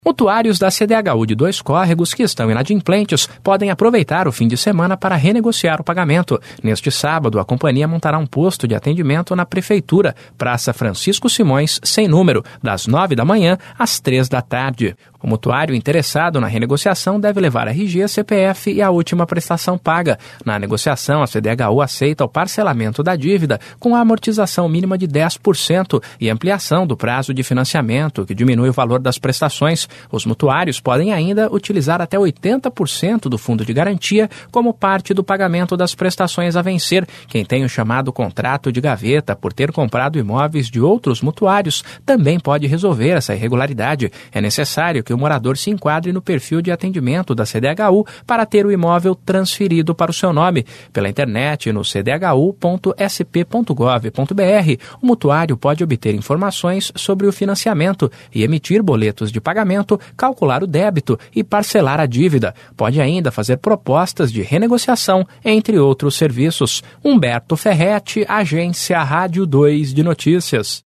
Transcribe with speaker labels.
Speaker 1: Mutuários da CDHU de Dois Córregos que estão inadimplentes podem aproveitar o fim de semana para renegociar o pagamento. Neste sábado, a companhia montará um posto de atendimento na Prefeitura, Praça Francisco Simões, sem número, das 9 da manhã às 3 da tarde. O mutuário interessado na renegociação deve levar RG, CPF e a última prestação paga. Na negociação, a CDHU aceita o parcelamento da dívida com a amortização mínima de 10% e ampliação do prazo de financiamento, que diminui o valor das prestações. Os mutuários podem ainda utilizar até 80% do fundo de garantia como parte do pagamento das prestações a vencer. Quem tem o chamado contrato de gaveta por ter comprado imóveis de outros mutuários também pode resolver essa irregularidade. É necessário que o morador se enquadre no perfil de atendimento da CDHU para ter o imóvel transferido para o seu nome. Pela internet, no cdhu.sp.gov.br, o mutuário pode obter informações sobre o financiamento e emitir boletos de pagamento, calcular o débito e parcelar a dívida. Pode ainda fazer propostas de renegociação, entre outros serviços. Humberto Ferretti, Agência Rádio 2 de Notícias.